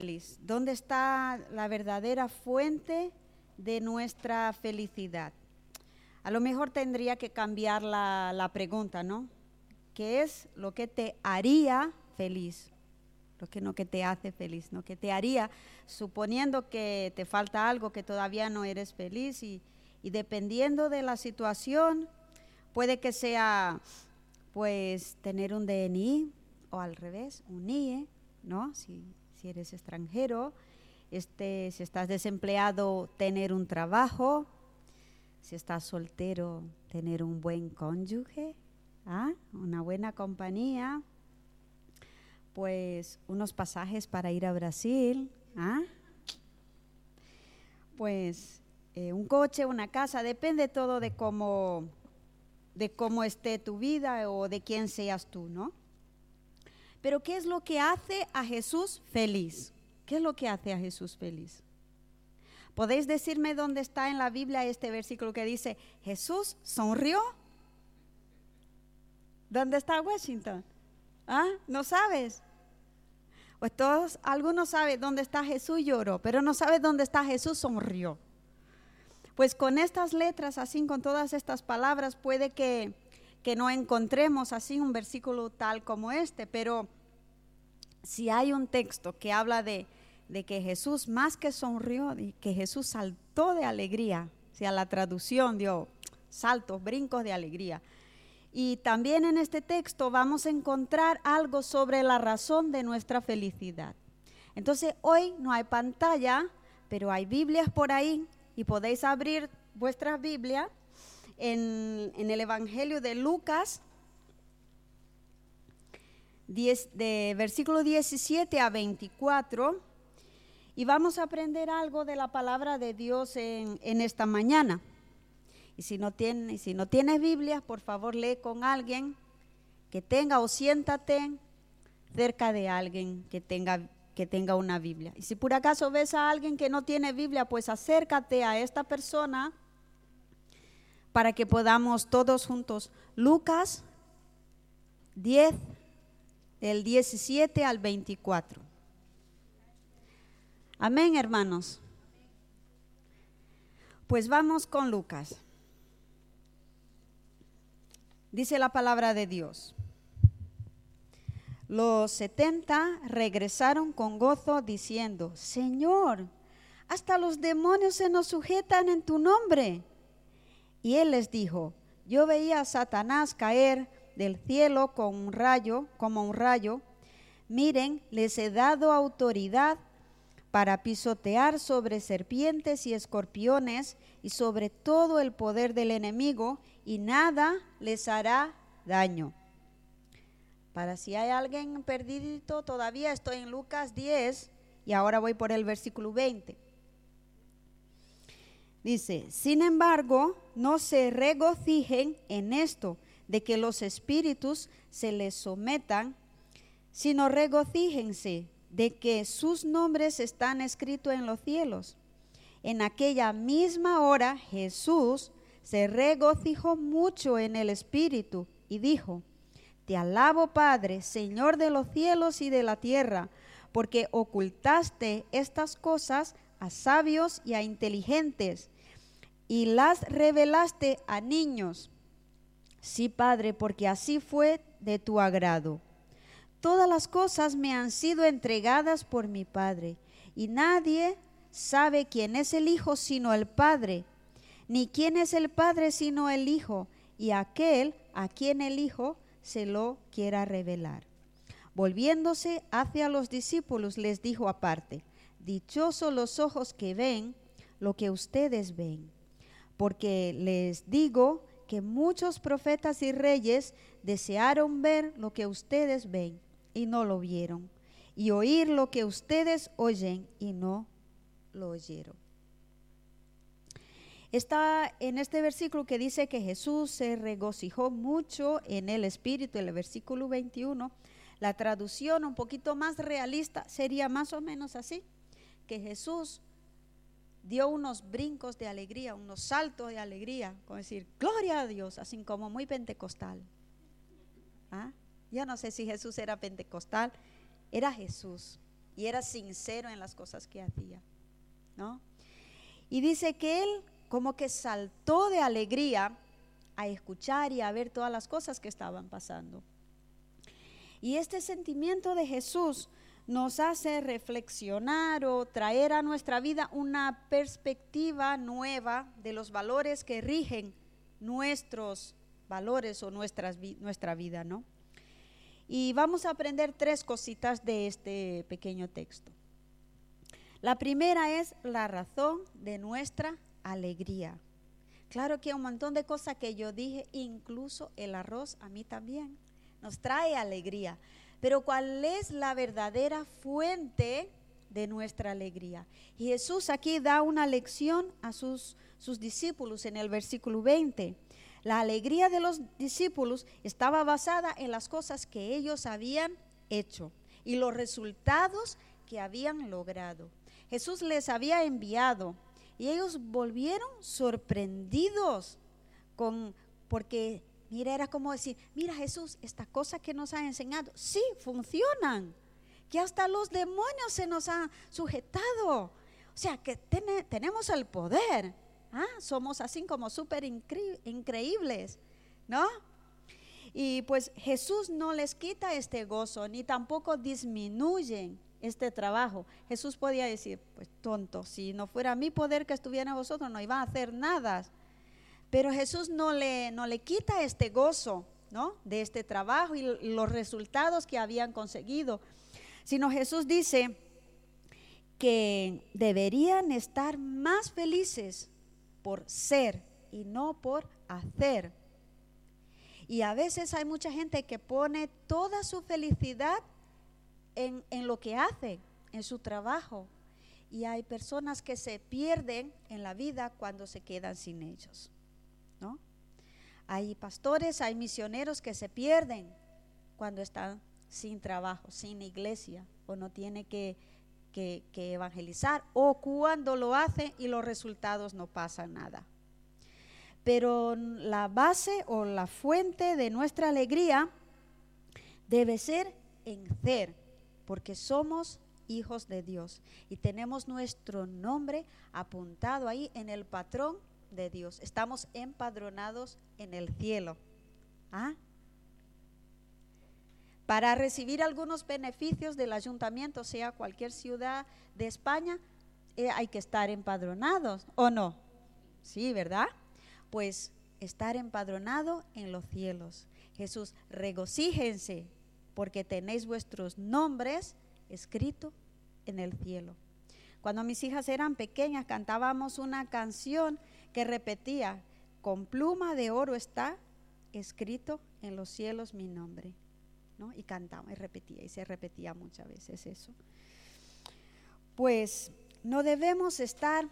feliz? ¿Dónde está la verdadera fuente de nuestra felicidad? A lo mejor tendría que cambiar la pregunta, ¿no? ¿Qué es lo que te haría feliz? Lo que no que te hace feliz, ¿no? Que te haría, suponiendo que te falta algo, que todavía no eres feliz y dependiendo de la situación, puede que sea, pues, tener un DNI o al revés, un NIE, ¿no? Si eres extranjero, si estás desempleado, tener un trabajo, si estás soltero, tener un buen cónyuge, una buena compañía, pues unos pasajes para ir a Brasil, pues un coche, una casa, depende todo de cómo esté tu vida o de quién seas tú, ¿no? Pero ¿qué es lo que hace a Jesús feliz? ¿Qué es lo que hace a Jesús feliz? ¿Podéis decirme dónde está en la Biblia este versículo que dice, Jesús sonrió? ¿Dónde está Washington? ¿No sabes? Pues algunos saben dónde está Jesús lloró, pero no saben dónde está Jesús sonrió. Pues con estas letras, así con todas estas palabras, puede que no encontremos así un versículo tal como este, pero si hay un texto que habla de que Jesús más que sonrió, y que Jesús saltó de alegría, o sea, la traducción dio saltos, brincos de alegría. Y también en este texto vamos a encontrar algo sobre la razón de nuestra felicidad. Entonces hoy no hay pantalla, pero hay Biblias por ahí y podéis abrir vuestra Biblia en el Evangelio de Lucas, de versículo 17 a 24, y vamos a aprender algo de la palabra de Dios en esta mañana. Y si no tienes Biblia, por favor lee con alguien que tenga, o siéntate cerca de alguien que tenga una Biblia. Y si por acaso ves a alguien que no tiene Biblia, pues acércate a esta persona para que podamos todos juntos. Lucas 10, del 17 al 24. Amén, hermanos. Pues vamos con Lucas. Dice la palabra de Dios. Los 70 regresaron con gozo diciendo, Señor, hasta los demonios se nos sujetan en tu nombre. Y él les dijo, yo veía a Satanás caer del cielo como un rayo. Miren, les he dado autoridad para pisotear sobre serpientes y escorpiones y sobre todo el poder del enemigo, y nada les hará daño. Para si hay alguien perdido, todavía estoy en Lucas 10 y ahora voy por el versículo 20. Dice, sin embargo, no se regocijen en esto de que los espíritus se les sometan, sino regocíjense de que sus nombres están escritos en los cielos. En aquella misma hora Jesús se regocijó mucho en el espíritu y dijo, te alabo, Padre, Señor de los cielos y de la tierra, porque ocultaste estas cosas a sabios y a inteligentes y las revelaste a niños. Sí, Padre, porque así fue de tu agrado. Todas las cosas me han sido entregadas por mi Padre, y nadie sabe quién es el Hijo sino el Padre, ni quién es el Padre sino el Hijo, y aquel a quien el Hijo se lo quiera revelar. Volviéndose hacia los discípulos, les dijo aparte, dichosos los ojos que ven lo que ustedes ven, porque les digo que muchos profetas y reyes desearon ver lo que ustedes ven y no lo vieron, y oír lo que ustedes oyen y no lo oyeron. Está en este versículo que dice que Jesús se regocijó mucho en el Espíritu, en el versículo 21. La traducción un poquito más realista sería más o menos así, que Jesús dio unos brincos de alegría, unos saltos de alegría, como decir, gloria a Dios, así como muy pentecostal. Yo no sé si Jesús era pentecostal, era Jesús. y era sincero en las cosas que hacía, ¿no? Y dice que él como que saltó de alegría a escuchar y a ver todas las cosas que estaban pasando. Y este sentimiento de Jesús nos hace reflexionar o traer a nuestra vida una perspectiva nueva de los valores que rigen nuestros valores o nuestra vida, ¿no? Y vamos a aprender 3 cositas de este pequeño texto. La primera es la razón de nuestra alegría. Claro que hay un montón de cosas que yo dije, incluso el arroz a mí también nos trae alegría. Pero ¿cuál es la verdadera fuente de nuestra alegría? Y Jesús aquí da una lección a sus discípulos en el versículo 20. La alegría de los discípulos estaba basada en las cosas que ellos habían hecho y los resultados que habían logrado. Jesús les había enviado y ellos volvieron sorprendidos porque mira, era como decir, mira Jesús, esta cosa que nos ha enseñado, sí, funcionan, que hasta los demonios se nos han sujetado, o sea, que tenemos el poder, somos así como súper increíbles, ¿no? Y pues Jesús no les quita este gozo, ni tampoco disminuyen este trabajo. Jesús podía decir, pues tonto, si no fuera mi poder que estuviera en vosotros, no iban a hacer nada. Pero Jesús no le quita este gozo, ¿no?, de este trabajo y los resultados que habían conseguido, sino Jesús dice que deberían estar más felices por ser y no por hacer. Y a veces hay mucha gente que pone toda su felicidad en lo que hace, en su trabajo, y hay personas que se pierden en la vida cuando se quedan sin ellos, ¿no? Hay pastores, hay misioneros que se pierden cuando están sin trabajo, sin iglesia, o no tiene que evangelizar, o cuando lo hacen y los resultados no pasan nada. Pero la base o la fuente de nuestra alegría debe ser en ser, porque somos hijos de Dios y tenemos nuestro nombre apuntado ahí en el patrón de Dios. Estamos empadronados en el cielo. Para recibir algunos beneficios del ayuntamiento, sea cualquier ciudad de España, hay que estar empadronados, ¿o no? Sí, ¿verdad? Pues estar empadronado en los cielos. Jesús, regocíjense porque tenéis vuestros nombres escritos en el cielo. Cuando mis hijas eran pequeñas, cantábamos una canción que repetía, con pluma de oro está escrito en los cielos mi nombre, ¿no? Y cantaba y repetía, y se repetía muchas veces eso. Pues no debemos estar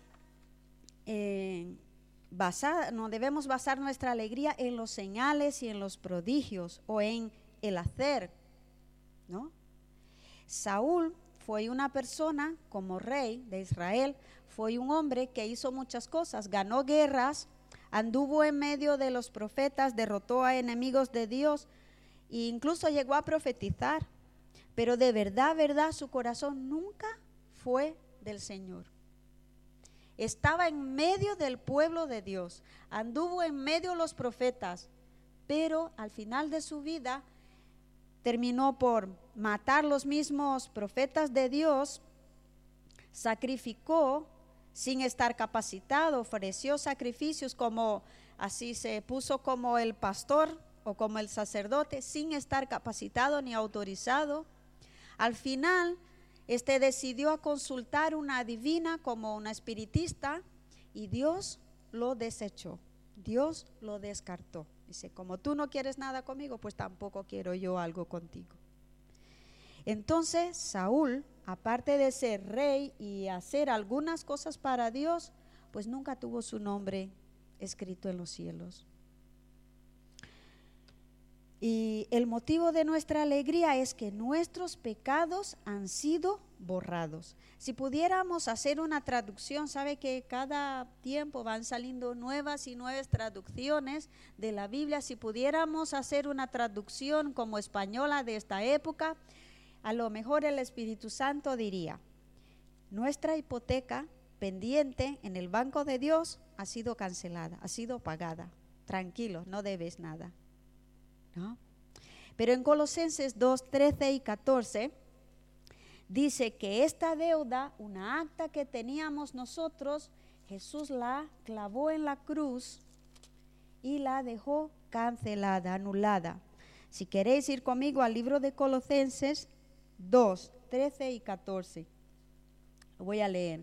no debemos basar nuestra alegría en los señales y en los prodigios o en el hacer, ¿no? Saúl fue una persona como rey de Israel, fue un hombre que hizo muchas cosas, ganó guerras, anduvo en medio de los profetas, derrotó a enemigos de Dios e incluso llegó a profetizar, pero de verdad, su corazón nunca fue del Señor. Estaba en medio del pueblo de Dios, anduvo en medio de los profetas, pero al final de su vida terminó por matar los mismos profetas de Dios, sacrificó sin estar capacitado, ofreció sacrificios como así se puso como el pastor o como el sacerdote sin estar capacitado ni autorizado. Al final decidió a consultar una adivina como una espiritista y Dios lo desechó, Dios lo descartó. Dice, como tú no quieres nada conmigo, pues tampoco quiero yo algo contigo. Entonces Saúl, aparte de ser rey y hacer algunas cosas para Dios, pues nunca tuvo su nombre escrito en los cielos. Y el motivo de nuestra alegría es que nuestros pecados han sido borrados. Si pudiéramos hacer una traducción, sabe que cada tiempo van saliendo nuevas y nuevas traducciones de la Biblia. Si pudiéramos hacer una traducción como española de esta época, a lo mejor el Espíritu Santo diría, nuestra hipoteca pendiente en el banco de Dios ha sido cancelada, ha sido pagada. Tranquilo, no debes nada, ¿no? Pero en Colosenses 2, 13 y 14 dice que esta deuda, una acta que teníamos nosotros, Jesús la clavó en la cruz y la dejó cancelada, anulada. Si queréis ir conmigo al libro de Colosenses 2, 13 y 14, lo voy a leer.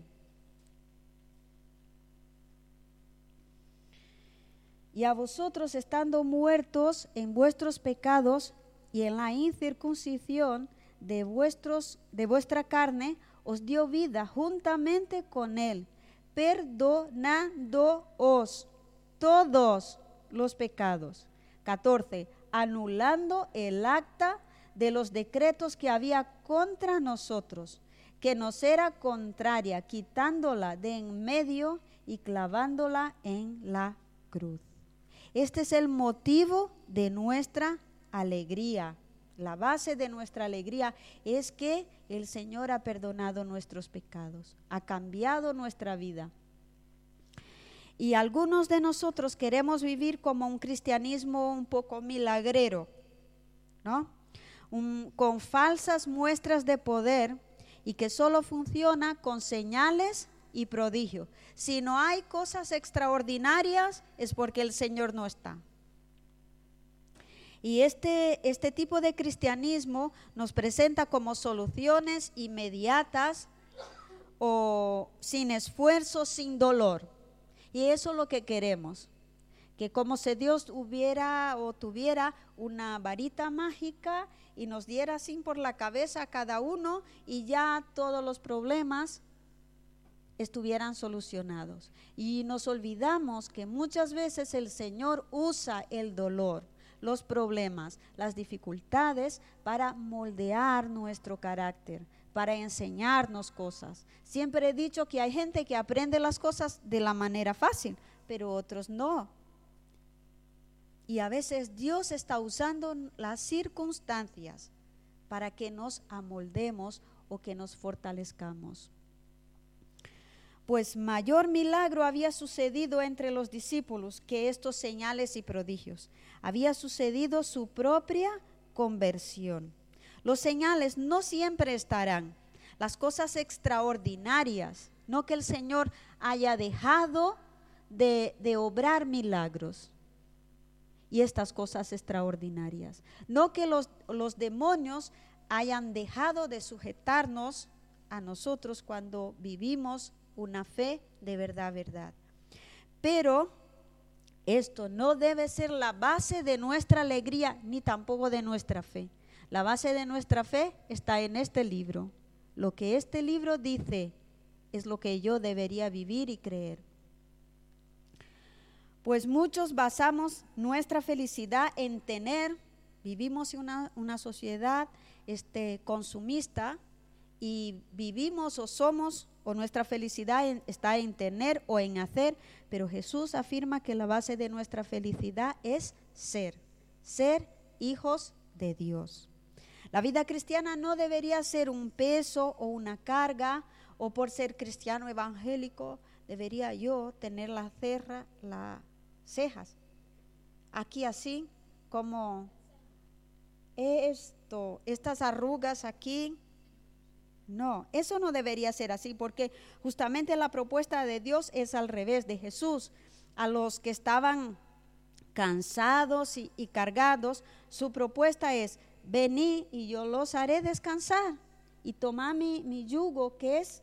Y a vosotros, estando muertos en vuestros pecados y en la incircuncisión de vuestra carne, os dio vida juntamente con él, perdonándoos todos los pecados. 14. Anulando el acta de los decretos que había contra nosotros, que nos era contraria, quitándola de en medio y clavándola en la cruz. Este es el motivo de nuestra alegría. La base de nuestra alegría es que el Señor ha perdonado nuestros pecados, ha cambiado nuestra vida. Y algunos de nosotros queremos vivir como un cristianismo un poco milagrero, ¿no? Con falsas muestras de poder y que solo funciona con señales y prodigios. Si no hay cosas extraordinarias es porque el Señor no está. Y este tipo de cristianismo nos presenta como soluciones inmediatas o sin esfuerzo, sin dolor. Y eso es lo que queremos, que como si Dios hubiera o tuviera una varita mágica y nos diera así por la cabeza a cada uno y ya todos los problemas estuvieran solucionados. Y nos olvidamos que muchas veces el Señor usa el dolor, los problemas, las dificultades para moldear nuestro carácter, para enseñarnos cosas. Siempre he dicho que hay gente que aprende las cosas de la manera fácil, pero otros no. Y a veces Dios está usando las circunstancias para que nos amoldemos o que nos fortalezcamos. Pues mayor milagro había sucedido entre los discípulos que estos señales y prodigios. Había sucedido su propia conversión. Los señales no siempre estarán. Las cosas extraordinarias, no que el Señor haya dejado de obrar milagros. Y estas cosas extraordinarias. No que los demonios hayan dejado de sujetarnos a nosotros cuando vivimos una fe de verdad, verdad. Pero esto no debe ser la base de nuestra alegría ni tampoco de nuestra fe. La base de nuestra fe está en este libro. Lo que este libro dice es lo que yo debería vivir y creer. Pues muchos basamos nuestra felicidad en vivimos en una sociedad consumista y vivimos o nuestra felicidad está en tener o en hacer, pero Jesús afirma que la base de nuestra felicidad es ser hijos de Dios. La vida cristiana no debería ser un peso o una carga, o por ser cristiano evangélico debería yo tener las cejas aquí así como estas arrugas aquí. No, eso no debería ser así, porque justamente la propuesta de Dios es al revés de Jesús. A los que estaban cansados y cargados, su propuesta es: venid y yo los haré descansar, y tomad mi yugo, que es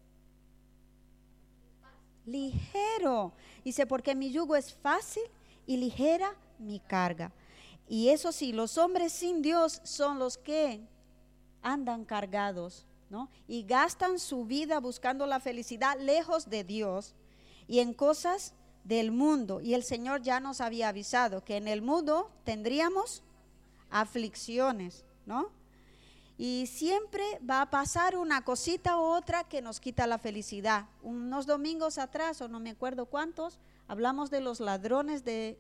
ligero. Dice, porque mi yugo es fácil y ligera mi carga. Y eso sí, los hombres sin Dios son los que andan cargados, ¿no? Y gastan su vida buscando la felicidad lejos de Dios y en cosas del mundo. Y el Señor ya nos había avisado que en el mundo tendríamos aflicciones, ¿no? Y siempre va a pasar una cosita u otra que nos quita la felicidad. Unos domingos atrás, o no me acuerdo cuántos, hablamos de los ladrones de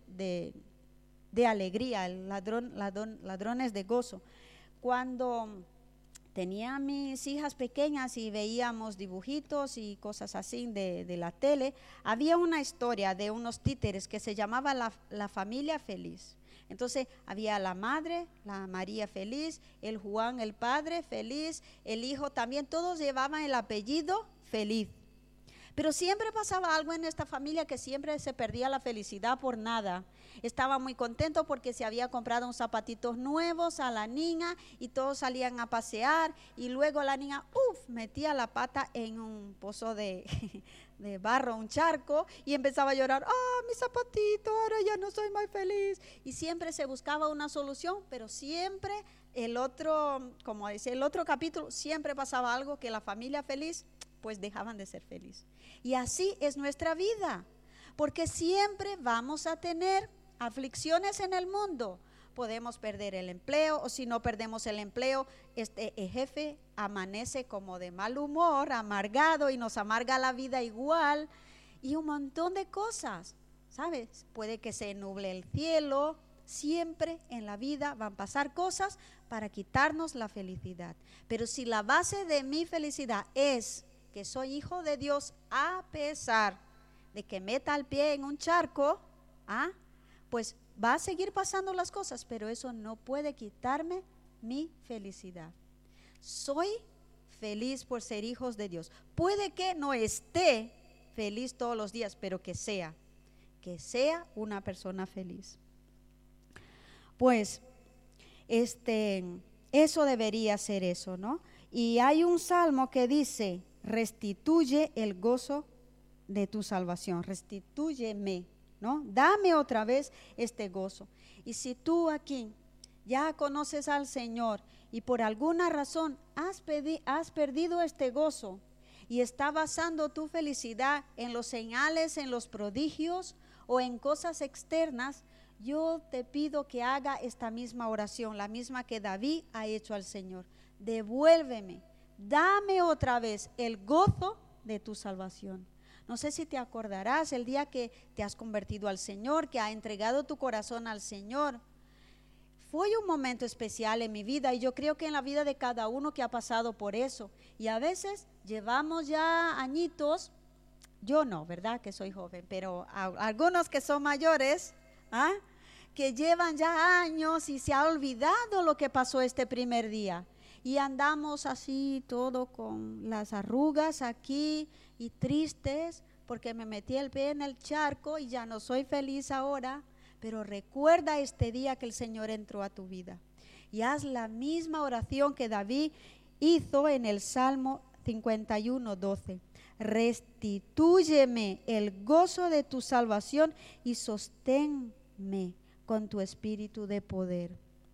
ladrones de gozo. Cuando tenía a mis hijas pequeñas y veíamos dibujitos y cosas así de la tele, había una historia de unos títeres que se llamaba la familia feliz. Entonces había la madre, la María feliz, el Juan, el padre feliz, el hijo también, todos llevaban el apellido feliz. Pero siempre pasaba algo en esta familia, que siempre se perdía la felicidad por nada. Estaba muy contento porque se había comprado unos zapatitos nuevos a la niña y todos salían a pasear, y luego la niña metía la pata en un pozo de barro, un charco, y empezaba a llorar. Mi zapatito, ahora ya no soy más feliz. Y siempre se buscaba una solución, pero siempre el otro, como dice el otro capítulo, siempre pasaba algo que la familia feliz pues dejaban de ser felices. Y así es nuestra vida, porque siempre vamos a tener aflicciones en el mundo. Podemos perder el empleo, o si no perdemos el empleo, el jefe amanece como de mal humor, amargado, y nos amarga la vida igual, y un montón de cosas, ¿sabes? Puede que se nuble el cielo. Siempre en la vida van a pasar cosas para quitarnos la felicidad. Pero si la base de mi felicidad es que soy hijo de Dios, a pesar de que meta el pie en un charco, pues va a seguir pasando las cosas, pero eso no puede quitarme mi felicidad. Soy feliz por ser hijos de Dios. Puede que no esté feliz todos los días, pero que sea una persona feliz. Pues eso debería ser eso, ¿no? Y hay un salmo que dice: restituye el gozo de tu salvación, restitúyeme, ¿no? Dame otra vez este gozo. Y si tú aquí ya conoces al Señor y por alguna razón has perdido este gozo y está basando tu felicidad en los señales, en los prodigios o en cosas externas, yo te pido que haga esta misma oración, la misma que David ha hecho al Señor. Devuélveme, dame otra vez el gozo de tu salvación. No sé si te acordarás el día que te has convertido al Señor, que has entregado tu corazón al Señor. Fue un momento especial en mi vida, y yo creo que en la vida de cada uno que ha pasado por eso. Y a veces llevamos ya añitos, yo no, ¿verdad? Que soy joven, pero algunos que son mayores, que llevan ya años y se ha olvidado lo que pasó este primer día. Y andamos así todo con las arrugas aquí y tristes porque me metí el pie en el charco y ya no soy feliz ahora. Pero recuerda este día que el Señor entró a tu vida y haz la misma oración que David hizo en el Salmo 51:12. Restitúyeme el gozo de tu salvación y sosténme con tu espíritu de poder.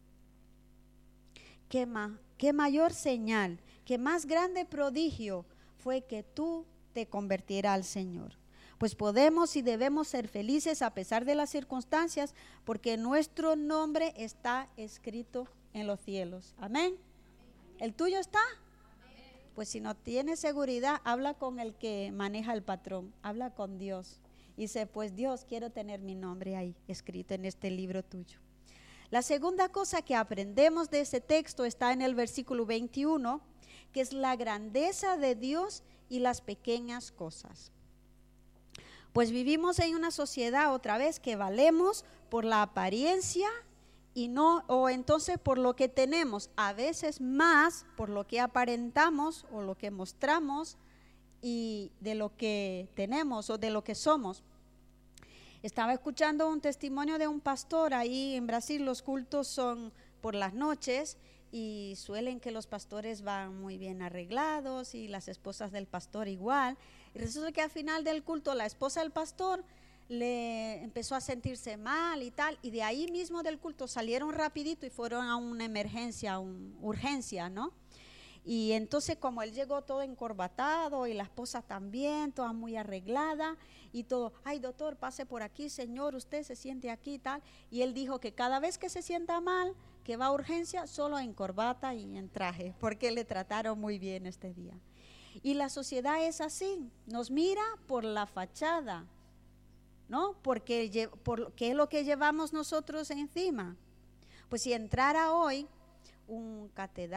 ¿Qué mayor señal, qué más grande prodigio fue que tú te convirtieras al Señor? Pues podemos y debemos ser felices a pesar de las circunstancias, porque nuestro nombre está escrito en los cielos. Amén. ¿El tuyo está? Pues si no tienes seguridad, habla con el que maneja el patrón, habla con Dios. Y dice, pues Dios, quiero tener mi nombre ahí escrito en este libro tuyo. La segunda cosa que aprendemos de ese texto está en el versículo 21, que es la grandeza de Dios y las pequeñas cosas. Pues vivimos en una sociedad otra vez que valemos por la apariencia y no, o entonces por lo que tenemos, a veces más por lo que aparentamos o lo que mostramos y de lo que tenemos o de lo que somos. Estaba escuchando un testimonio de un pastor ahí en Brasil. Los cultos son por las noches y suelen que los pastores van muy bien arreglados y las esposas del pastor igual. Y resulta que al final del culto la esposa del pastor le empezó a sentirse mal y tal, y de ahí mismo del culto salieron rapidito y fueron a una emergencia, urgencia, ¿no? Y entonces como él llegó todo encorbatado y la esposa también, toda muy arreglada y todo, ay doctor, pase por aquí, señor, usted se siente aquí y tal. Y él dijo que cada vez que se sienta mal, que va a urgencia, solo en corbata y en traje, porque le trataron muy bien este día. Y la sociedad es así, nos mira por la fachada, ¿no? Porque ¿qué es lo que llevamos nosotros encima? Pues si entrara hoy un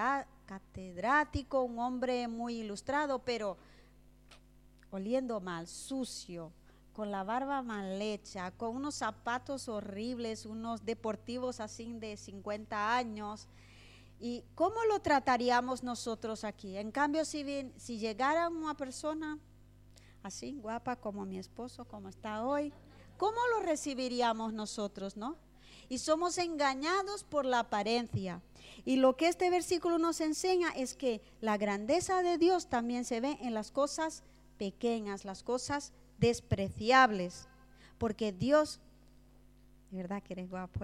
catedrático, un hombre muy ilustrado, pero oliendo mal, sucio, con la barba mal hecha, con unos zapatos horribles, unos deportivos así de 50 años. ¿Y cómo lo trataríamos nosotros aquí? En cambio, si llegara una persona así guapa como mi esposo, como está hoy, ¿cómo lo recibiríamos nosotros, no? Y somos engañados por la apariencia. Y lo que este versículo nos enseña es que la grandeza de Dios también se ve en las cosas pequeñas, las cosas despreciables. Porque Dios, ¿de verdad que eres guapo,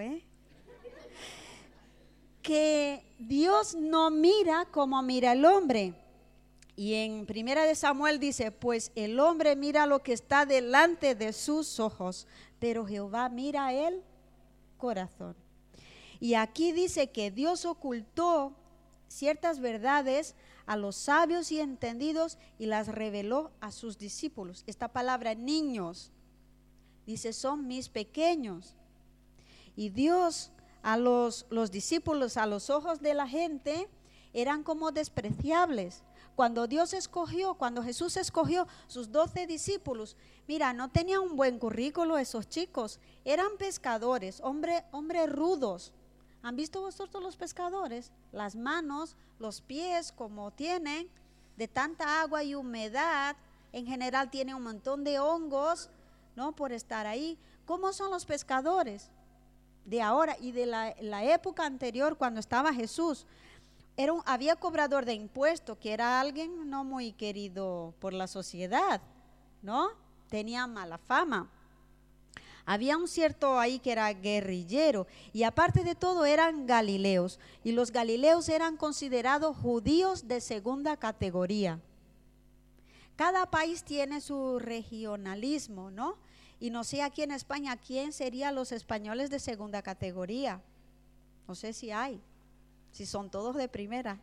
que Dios no mira como mira el hombre. Y en 1 de Samuel dice, pues el hombre mira lo que está delante de sus ojos, pero Jehová mira el corazón. Y aquí dice que Dios ocultó ciertas verdades a los sabios y entendidos y las reveló a sus discípulos. Esta palabra niños, dice, son mis pequeños. Y Dios a los discípulos, a los ojos de la gente, eran como despreciables. Cuando Jesús escogió sus 12 discípulos, mira, no tenían un buen currículo esos chicos, eran pescadores, hombres rudos. ¿Han visto vosotros los pescadores? Las manos, los pies como tienen, de tanta agua y humedad, en general tienen un montón de hongos, ¿no? Por estar ahí. ¿Cómo son los pescadores de ahora y de la época anterior cuando estaba Jesús? Había cobrador de impuestos, que era alguien no muy querido por la sociedad, ¿no? Tenía mala fama. Había un cierto ahí que era guerrillero, y aparte de todo eran galileos, y los galileos eran considerados judíos de segunda categoría. Cada país tiene su regionalismo, ¿no? Y no sé aquí en España quién serían los españoles de segunda categoría. No sé si hay. Si son todos de primera.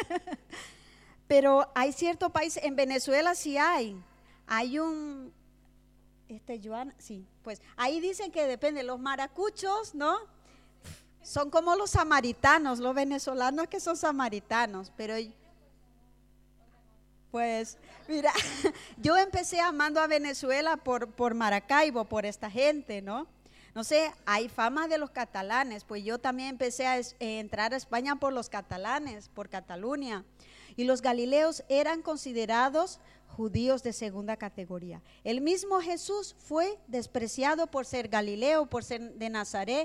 Pero hay cierto país, en Venezuela sí hay un, Joan, sí, pues ahí dicen que depende, los maracuchos, ¿no? Son como los samaritanos, los venezolanos que son samaritanos, pero pues mira, yo empecé amando a Venezuela por Maracaibo, por esta gente, ¿no? No sé, hay fama de los catalanes, pues yo también empecé a entrar a España por los catalanes, por Cataluña. Y los galileos eran considerados judíos de segunda categoría. El mismo Jesús fue despreciado por ser galileo, por ser de Nazaret.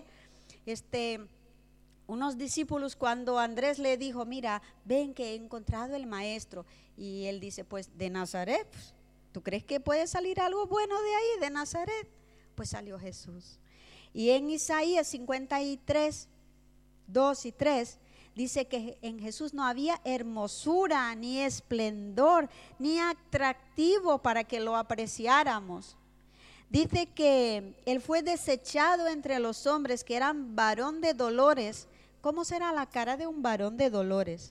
Unos discípulos, cuando Andrés le dijo, mira, ven que he encontrado el maestro. Y él dice, pues de Nazaret, pues, ¿tú crees que puede salir algo bueno de ahí, de Nazaret? Pues salió Jesús. Y en Isaías 53, 2 y 3, dice que en Jesús no había hermosura, ni esplendor, ni atractivo para que lo apreciáramos. Dice que Él fue desechado entre los hombres, que eran varón de dolores. ¿Cómo será la cara de un varón de dolores?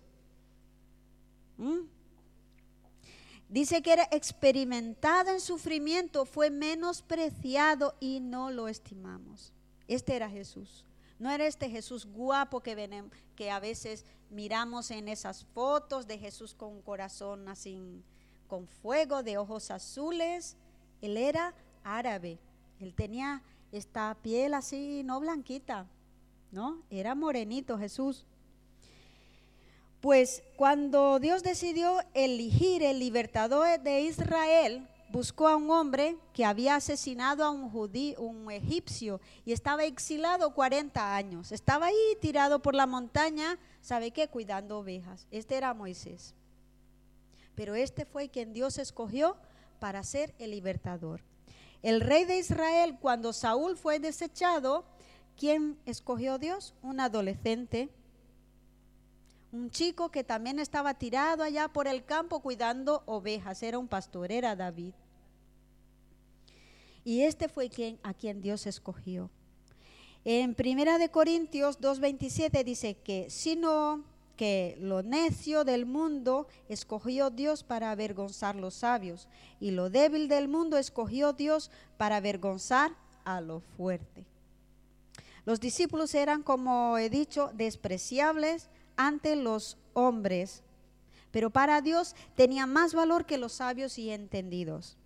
Dice que era experimentado en sufrimiento, fue menospreciado y no lo estimamos. Este era Jesús. No era este Jesús guapo que a veces miramos en esas fotos de Jesús con un corazón así, con fuego, de ojos azules. Él era árabe. Él tenía esta piel así, no blanquita, ¿no? Era morenito Jesús. Pues cuando Dios decidió elegir el libertador de Israel, buscó a un hombre que había asesinado a un egipcio, y estaba exilado 40 años. Estaba ahí tirado por la montaña, ¿sabe qué? Cuidando ovejas. Este era Moisés. Pero este fue quien Dios escogió para ser el libertador. El rey de Israel, cuando Saúl fue desechado, ¿quién escogió Dios? Un adolescente, un chico que también estaba tirado allá por el campo cuidando ovejas. Era un pastor, era David. Y este fue a quien Dios escogió. En 1 de Corintios 2:27 dice que sino que lo necio del mundo escogió Dios para avergonzar los sabios, y lo débil del mundo escogió Dios para avergonzar a lo fuerte. Los discípulos eran, como he dicho, despreciables ante los hombres, pero para Dios tenían más valor que los sabios y entendidos.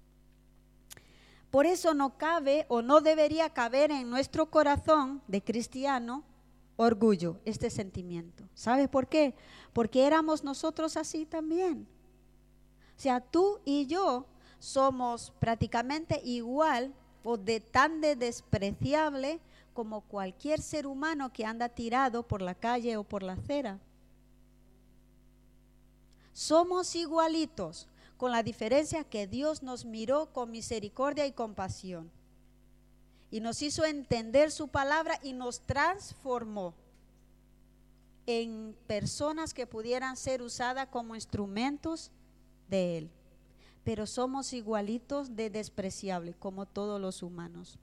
Por eso no cabe o no debería caber en nuestro corazón de cristiano orgullo, este sentimiento. ¿Sabes por qué? Porque éramos nosotros así también. O sea, tú y yo somos prácticamente igual o tan despreciable como cualquier ser humano que anda tirado por la calle o por la acera. Somos igualitos, con la diferencia que Dios nos miró con misericordia y compasión y nos hizo entender su palabra y nos transformó en personas que pudieran ser usadas como instrumentos de Él. Pero somos igualitos de despreciables como todos los humanos.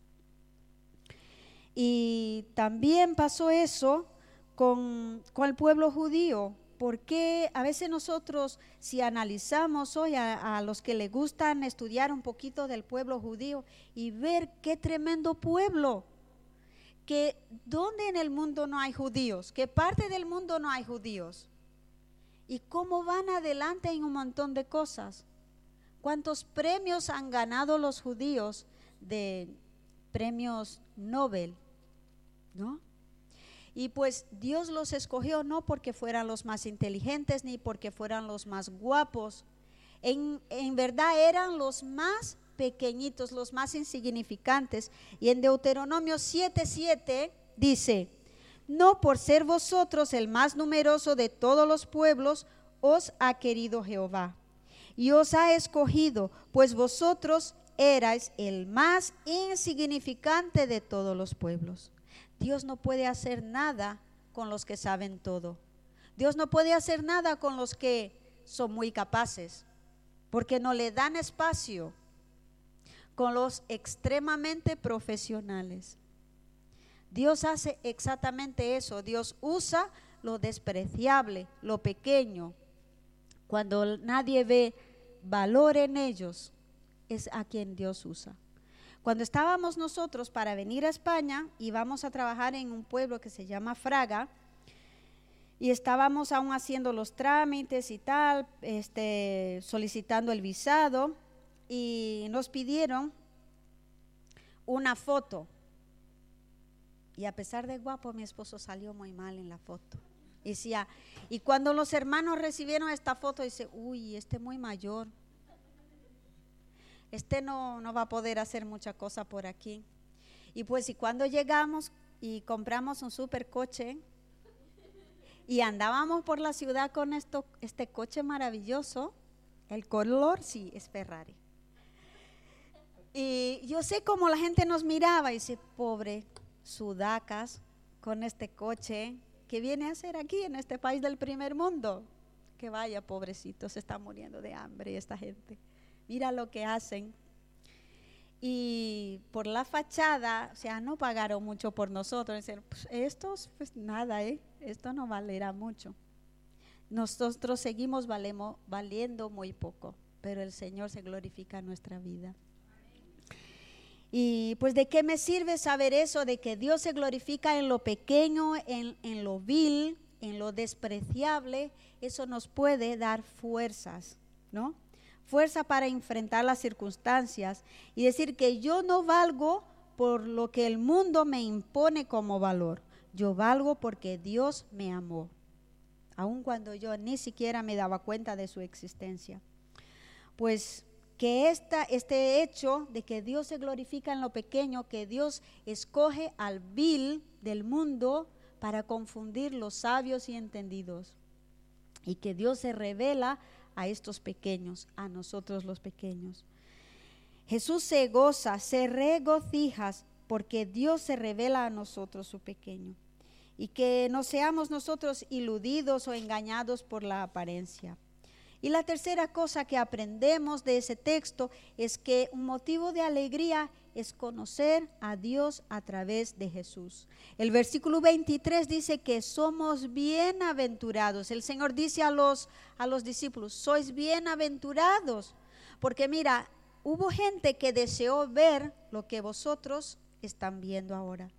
Y también pasó eso con el pueblo judío, porque a veces nosotros, si analizamos hoy a los que les gustan estudiar un poquito del pueblo judío y ver qué tremendo pueblo, que dónde en el mundo no hay judíos, qué parte del mundo no hay judíos, y cómo van adelante en un montón de cosas. ¿Cuántos premios han ganado los judíos de premios Nobel? ¿No? Y pues Dios los escogió no porque fueran los más inteligentes ni porque fueran los más guapos. En verdad eran los más pequeñitos, los más insignificantes. Y en Deuteronomio 7:7 dice: no por ser vosotros el más numeroso de todos los pueblos os ha querido Jehová y os ha escogido, pues vosotros erais el más insignificante de todos los pueblos. Dios no puede hacer nada con los que saben todo. Dios no puede hacer nada con los que son muy capaces, porque no le dan espacio con los extremadamente profesionales. Dios hace exactamente eso. Dios usa lo despreciable, lo pequeño. Cuando nadie ve valor en ellos, es a quien Dios usa. Cuando estábamos nosotros para venir a España, íbamos a trabajar en un pueblo que se llama Fraga, y estábamos aún haciendo los trámites y tal, solicitando el visado, y nos pidieron una foto. Y a pesar de guapo, mi esposo salió muy mal en la foto. Y cuando los hermanos recibieron esta foto, dice: uy, muy mayor. No va a poder hacer mucha cosa por aquí. Y pues, y cuando llegamos y compramos un supercoche y andábamos por la ciudad con este coche maravilloso, el color sí es Ferrari. Y yo sé cómo la gente nos miraba y dice: pobre sudacas con este coche, ¿qué viene a hacer aquí en este país del primer mundo? Que vaya, pobrecito, se está muriendo de hambre esta gente. Mira lo que hacen. Y por la fachada, o sea, no pagaron mucho por nosotros. Dicen: pues estos, pues nada, esto no valerá mucho. Nosotros seguimos valiendo muy poco, pero el Señor se glorifica en nuestra vida. Y pues, ¿de qué me sirve saber eso? De que Dios se glorifica en lo pequeño, en lo vil, en lo despreciable. Eso nos puede dar fuerzas, ¿no? Fuerza para enfrentar las circunstancias y decir que yo no valgo por lo que el mundo me impone como valor. Yo valgo porque Dios me amó, aun cuando yo ni siquiera me daba cuenta de su existencia. Pues que este hecho de que Dios se glorifica en lo pequeño, que Dios escoge al vil del mundo para confundir los sabios y entendidos, y que Dios se revela a estos pequeños, a nosotros los pequeños. Jesús se goza, se regocija porque Dios se revela a nosotros, su pequeño, y que no seamos nosotros iludidos o engañados por la apariencia. Y la tercera cosa que aprendemos de ese texto es que un motivo de alegría es conocer a Dios a través de Jesús. El versículo 23 dice que somos bienaventurados. El Señor dice a los discípulos: sois bienaventurados, porque mira, hubo gente que deseó ver lo que vosotros están viendo ahora.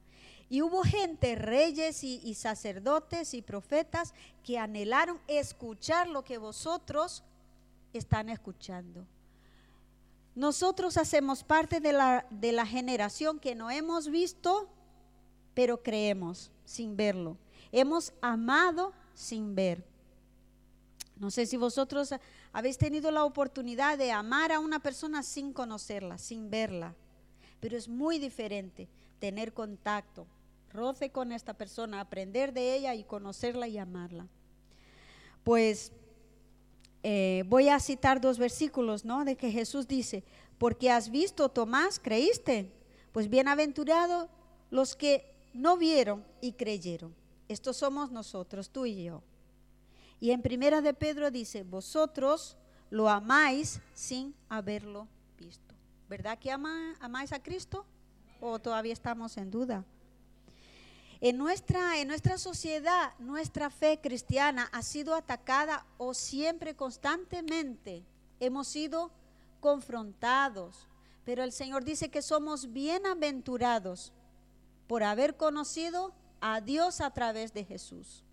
Y hubo gente, reyes y sacerdotes y profetas, que anhelaron escuchar lo que vosotros están escuchando. Nosotros hacemos parte de la generación que no hemos visto, pero creemos sin verlo. Hemos amado sin ver. No sé si vosotros habéis tenido la oportunidad de amar a una persona sin conocerla, sin verla, pero es muy diferente tener contacto, roce con esta persona, aprender de ella y conocerla y amarla. Pues voy a citar 2 versículos, ¿no? De que Jesús dice: porque has visto, Tomás, creíste. Pues bienaventurados los que no vieron y creyeron. Estos somos nosotros, tú y yo. Y en Primera de Pedro dice: vosotros lo amáis sin haberlo visto. ¿Verdad que amáis a Cristo? ¿O todavía estamos en duda? En nuestra sociedad, nuestra fe cristiana ha sido atacada, o siempre, constantemente hemos sido confrontados. Pero el Señor dice que somos bienaventurados por haber conocido a Dios a través de Jesús.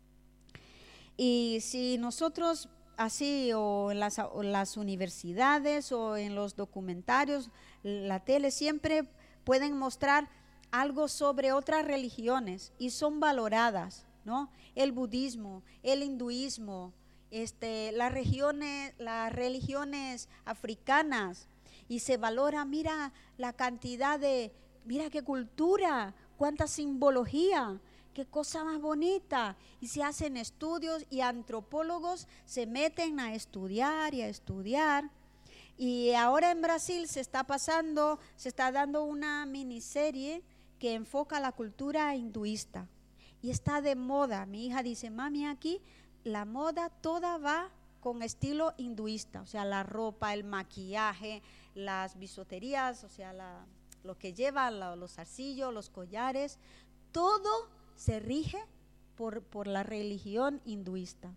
Y si nosotros así, o en las universidades o en los documentarios, la tele, siempre pueden mostrar algo sobre otras religiones y son valoradas, ¿no? El budismo, el hinduismo, las religiones africanas, y se valora, mira la cantidad mira qué cultura, cuánta simbología, qué cosa más bonita. Y se hacen estudios y antropólogos se meten a estudiar y a estudiar. Y ahora en Brasil se está dando una miniserie que enfoca la cultura hinduista y está de moda. Mi hija dice: mami, aquí la moda toda va con estilo hinduista, o sea, la ropa, el maquillaje, las bisuterías, o sea, lo que lleva, los zarcillos, los collares, todo se rige por la religión hinduista.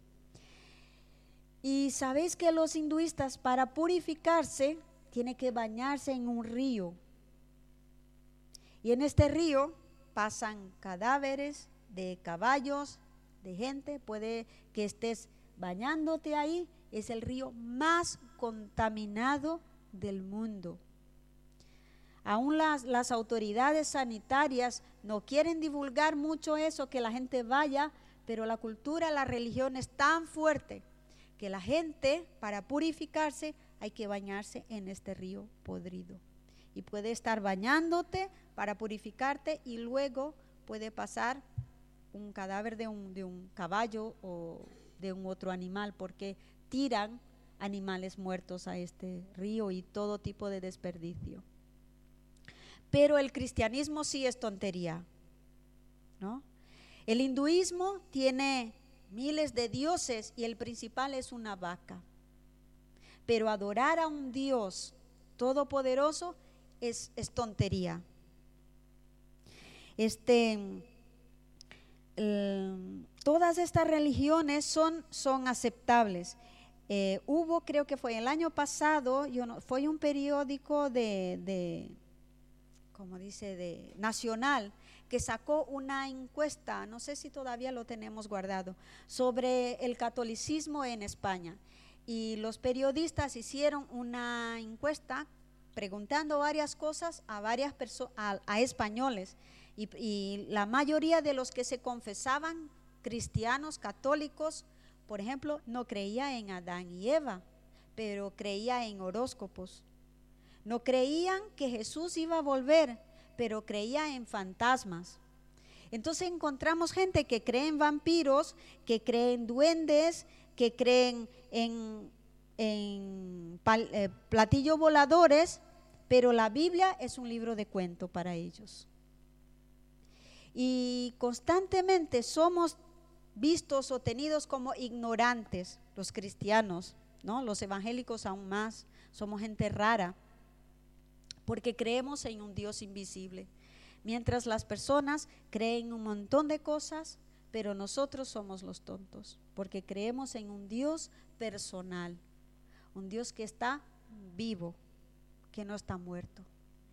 Y sabéis que los hinduistas, para purificarse, tienen que bañarse en un río. Y en este río pasan cadáveres de caballos, de gente. Puede que estés bañándote ahí. Es el río más contaminado del mundo. Aún las autoridades sanitarias no quieren divulgar mucho eso, que la gente vaya, pero la cultura, la religión es tan fuerte que la gente, para purificarse, hay que bañarse en este río podrido. Y puede estar bañándote para purificarte y luego puede pasar un cadáver de un caballo o de un otro animal, porque tiran animales muertos a este río y todo tipo de desperdicio. Pero el cristianismo sí es tontería, ¿no? El hinduismo tiene miles de dioses y el principal es una vaca. Pero adorar a un Dios todopoderoso es tontería. Todas estas religiones son aceptables. Creo que fue el año pasado, fue un periódico como dice, nacional, que sacó una encuesta, no sé si todavía lo tenemos guardado, sobre el catolicismo en España. Y los periodistas hicieron una encuesta preguntando varias cosas a varias personas, a españoles, y la mayoría de los que se confesaban cristianos, católicos, por ejemplo, no creía en Adán y Eva, pero creía en horóscopos. No creían que Jesús iba a volver, pero creía en fantasmas. Entonces encontramos gente que cree en vampiros, que cree en duendes, que creen en platillos voladores, pero la Biblia es un libro de cuento para ellos. Y constantemente somos vistos o tenidos como ignorantes los cristianos, ¿no? Los evangélicos aún más, somos gente rara, porque creemos en un Dios invisible, mientras las personas creen un montón de cosas, pero nosotros somos los tontos, porque creemos en un Dios personal, un Dios que está vivo, que no está muerto.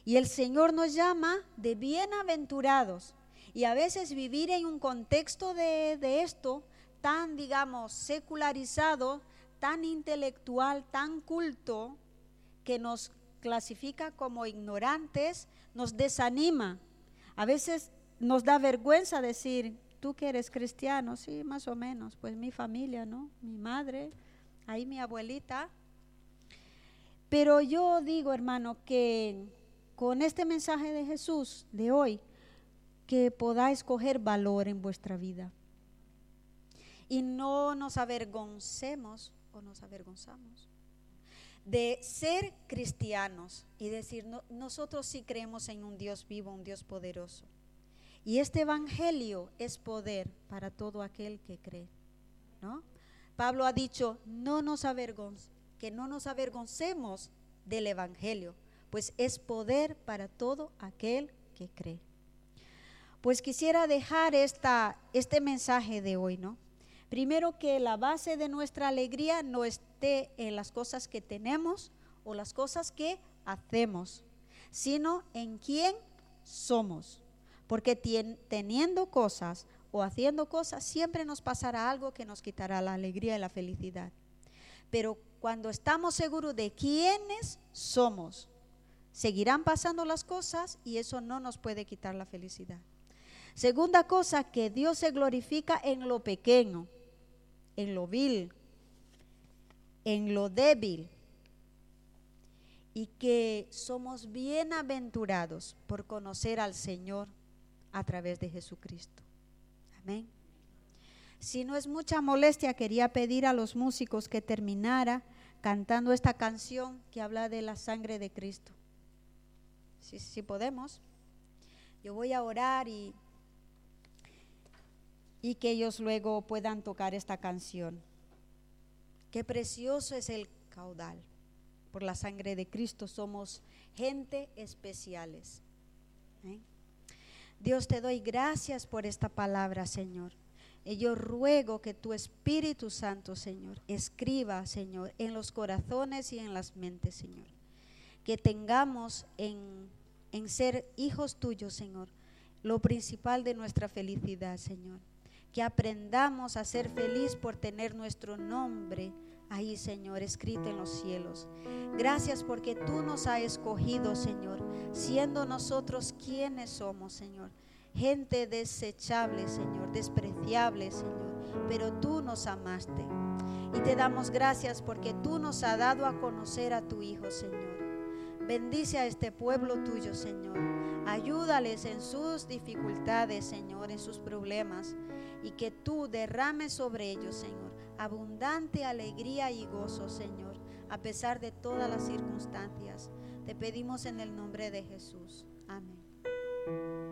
Y el Señor nos llama de bienaventurados. Y a veces vivir en un contexto de esto tan, digamos, secularizado, tan intelectual, tan culto, que nos clasifica como ignorantes, nos desanima. A veces nos da vergüenza decir, tú que eres cristiano, sí, más o menos, pues mi familia, ¿no? Mi madre, ahí mi abuelita. Pero yo digo, hermano, que con este mensaje de Jesús de hoy, que podáis coger valor en vuestra vida y no nos avergoncemos o nos avergonzamos de ser cristianos y decir, no, nosotros sí creemos en un Dios vivo, un Dios poderoso. Y este evangelio es poder para todo aquel que cree, ¿no? Pablo ha dicho, que no nos avergoncemos del evangelio, pues es poder para todo aquel que cree. Pues quisiera dejar este mensaje de hoy, ¿no? Primero, que la base de nuestra alegría no esté en las cosas que tenemos o las cosas que hacemos, sino en quién somos. Porque teniendo cosas o haciendo cosas, siempre nos pasará algo que nos quitará la alegría y la felicidad. Pero cuando estamos seguros de quiénes somos, seguirán pasando las cosas y eso no nos puede quitar la felicidad. Segunda cosa, que Dios se glorifica en lo pequeño, en lo vil, en lo débil, y que somos bienaventurados por conocer al Señor a través de Jesucristo. Amén. Si no es mucha molestia, quería pedir a los músicos que terminara cantando esta canción que habla de la sangre de Cristo. Si podemos, yo voy a orar y que ellos luego puedan tocar esta canción. Qué precioso es el caudal. Por la sangre de Cristo somos gente especiales. ¿Eh? Dios, te doy gracias por esta palabra, Señor. Y yo ruego que tu Espíritu Santo, Señor, escriba, Señor, en los corazones y en las mentes, Señor. Que tengamos en ser hijos tuyos, Señor, lo principal de nuestra felicidad, Señor. Que aprendamos a ser feliz por tener nuestro nombre ahí, Señor, escrito en los cielos. Gracias porque tú nos has escogido, Señor, siendo nosotros quienes somos, Señor. Gente desechable, Señor, despreciable, Señor, pero tú nos amaste. Y te damos gracias porque tú nos has dado a conocer a tu Hijo, Señor. Bendice a este pueblo tuyo, Señor. Ayúdales en sus dificultades, Señor, en sus problemas. Y que tú derrames sobre ellos, Señor, abundante alegría y gozo, Señor, a pesar de todas las circunstancias. Te pedimos en el nombre de Jesús. Amén.